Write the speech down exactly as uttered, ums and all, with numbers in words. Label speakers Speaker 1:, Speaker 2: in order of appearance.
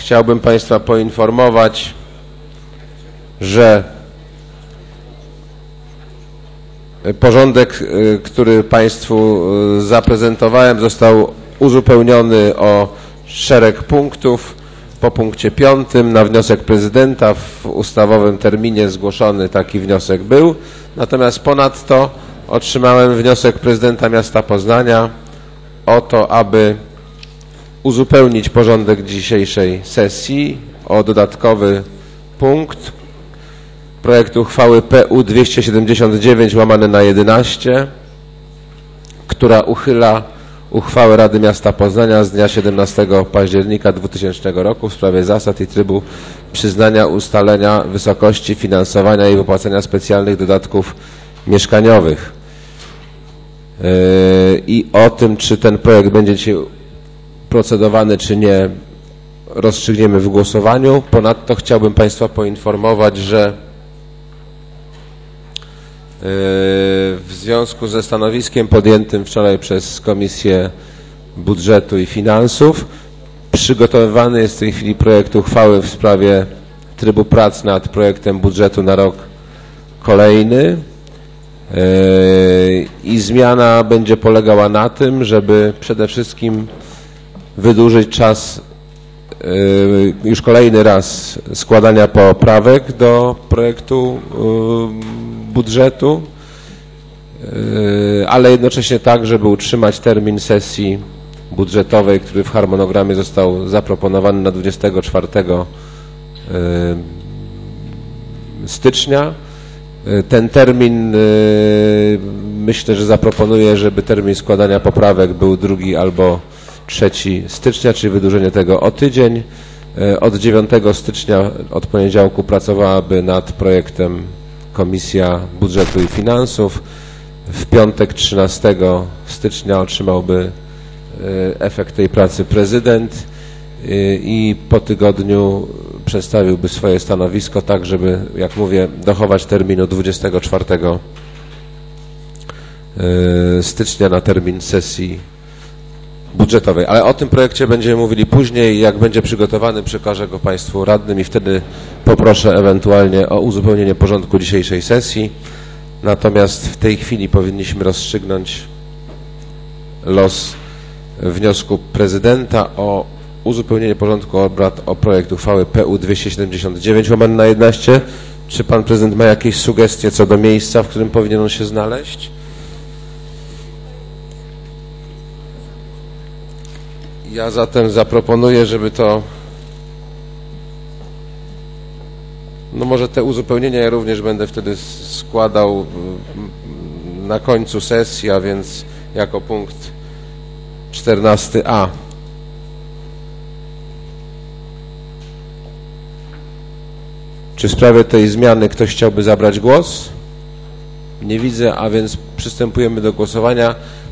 Speaker 1: Chciałbym Państwa poinformować, że porządek, który Państwu zaprezentowałem, został uzupełniony o szereg punktów. Po punkcie piątym na wniosek prezydenta w ustawowym terminie zgłoszony taki wniosek był. Natomiast ponadto otrzymałem wniosek prezydenta miasta Poznania o to, aby uzupełnić porządek dzisiejszej sesji o dodatkowy punkt projektu uchwały P U dwieście siedemdziesiąt dziewięć łamane na jedenaście, która uchyla uchwałę Rady Miasta Poznania z dnia siedemnastego października dwutysięcznego roku w sprawie zasad i trybu przyznania, ustalenia wysokości finansowania i wypłacenia specjalnych dodatków mieszkaniowych. I o tym, czy ten projekt będzie dzisiaj procedowany, czy nie, rozstrzygniemy w głosowaniu. Ponadto chciałbym Państwa poinformować, że w związku ze stanowiskiem podjętym wczoraj przez Komisję Budżetu i Finansów przygotowywany jest w tej chwili projekt uchwały w sprawie trybu prac nad projektem budżetu na rok kolejny i zmiana będzie polegała na tym, żeby przede wszystkim wydłużyć czas już kolejny raz składania poprawek do projektu budżetu, ale jednocześnie tak, żeby utrzymać termin sesji budżetowej, który w harmonogramie został zaproponowany na dwudziestego czwartego stycznia. Ten termin, myślę, że zaproponuję, żeby termin składania poprawek był drugi albo trzeci stycznia, czyli wydłużenie tego o tydzień. Od dziewiątego stycznia, od poniedziałku, pracowałaby nad projektem Komisja Budżetu i Finansów. W piątek trzynastego stycznia otrzymałby efekt tej pracy prezydent i po tygodniu przedstawiłby swoje stanowisko, tak żeby, jak mówię, dochować terminu dwudziestego czwartego stycznia na termin sesji budżetowej. Ale o tym projekcie będziemy mówili później. Jak będzie przygotowany, przekażę go Państwu radnym i wtedy poproszę ewentualnie o uzupełnienie porządku dzisiejszej sesji. Natomiast w tej chwili powinniśmy rozstrzygnąć los wniosku prezydenta o uzupełnienie porządku obrad o projekt uchwały P U dwieście siedemdziesiąt dziewięć łamane na jedenaście. Czy Pan Prezydent ma jakieś sugestie co do miejsca, w którym powinien on się znaleźć? Ja zatem zaproponuję, żeby to, no może te uzupełnienia ja również będę wtedy składał na końcu sesji, a więc jako punkt czternasty A. Czy w sprawie tej zmiany ktoś chciałby zabrać głos? Nie widzę, a więc przystępujemy do głosowania.